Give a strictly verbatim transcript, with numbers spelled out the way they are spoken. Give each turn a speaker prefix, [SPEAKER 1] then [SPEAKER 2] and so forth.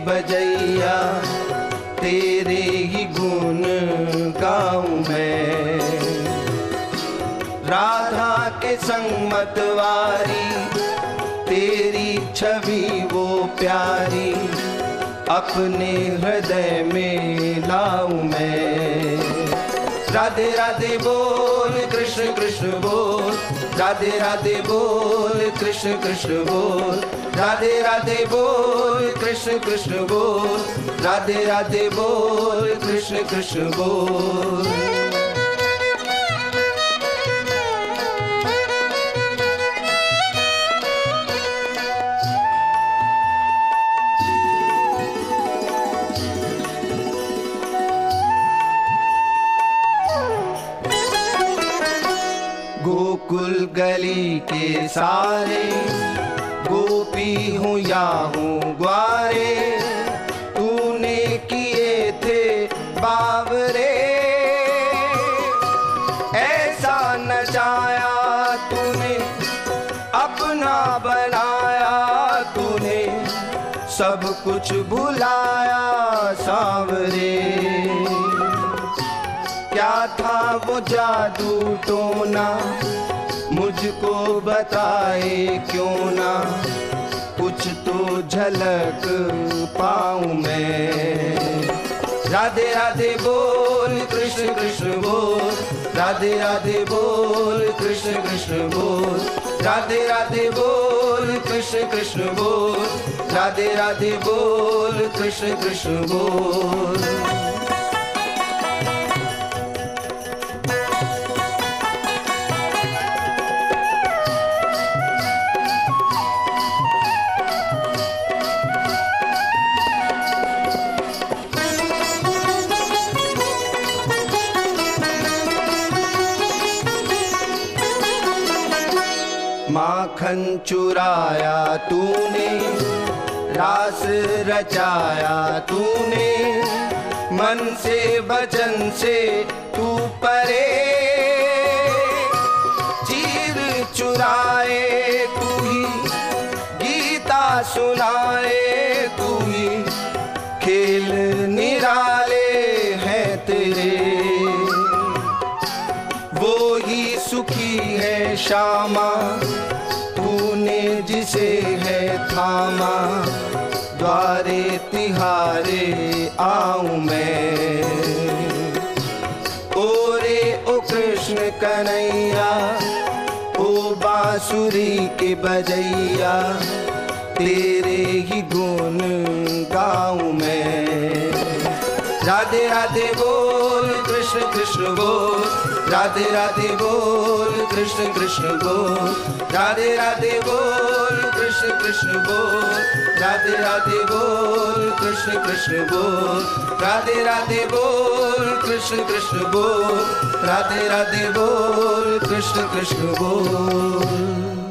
[SPEAKER 1] बजैया, तेरे ही गुण गाऊं मैं। राधा के संग मतवारी, तेरी छवि वो प्यारी, अपने हृदय में लाऊं मैं। राधे राधे बोल कृष्ण कृष्ण बोल, राधे राधे बोल कृष्ण कृष्ण बोल, राधे राधे बोल कृष्ण कृष्ण बोल, राधे राधे बोल कृष्ण कृष्ण बोल। गोकुल गली के सारे गोपी हूँ या हूँ ग्वारे, तूने किए थे बावरे। ऐसा नचाया तूने, अपना बनाया तूने, सब कुछ भुलाया सांवरे। क्या था वो जादू टोना, मुझको बताए क्यों ना, कुछ तो झलक पाऊं मैं। राधे राधे बोल कृष्ण कृष्ण बोल, राधे राधे बोल कृष्ण कृष्ण बोल, राधे राधे बोल कृष्ण कृष्ण बोल, राधे राधे बोल कृष्ण कृष्ण बोल। माखन चुराया तूने, रास रचाया तूने, मन से वचन से तू परे। चीर चुराए तू ही, गीता सुनाए तू ही, खेल निराले हैं तेरे। वो ही सुखी है श्यामा, तूने जिसे है थामा, द्वारे तिहारे आऊं मैं। ओ रे ओ कृष्ण कन्हैया, ओ बांसुरी के बजैया, तेरे ही गुण गाऊं मैं। राधे राधे बोल कृष्ण कृष्ण बोल, राधे राधे बोल कृष्ण कृष्ण बोल, राधे राधे बोल कृष्ण कृष्ण बोल, राधे राधे बोल कृष्ण कृष्ण बोल, राधे राधे बोल कृष्ण कृष्ण बोल, राधे राधे बोल कृष्ण कृष्ण बोल।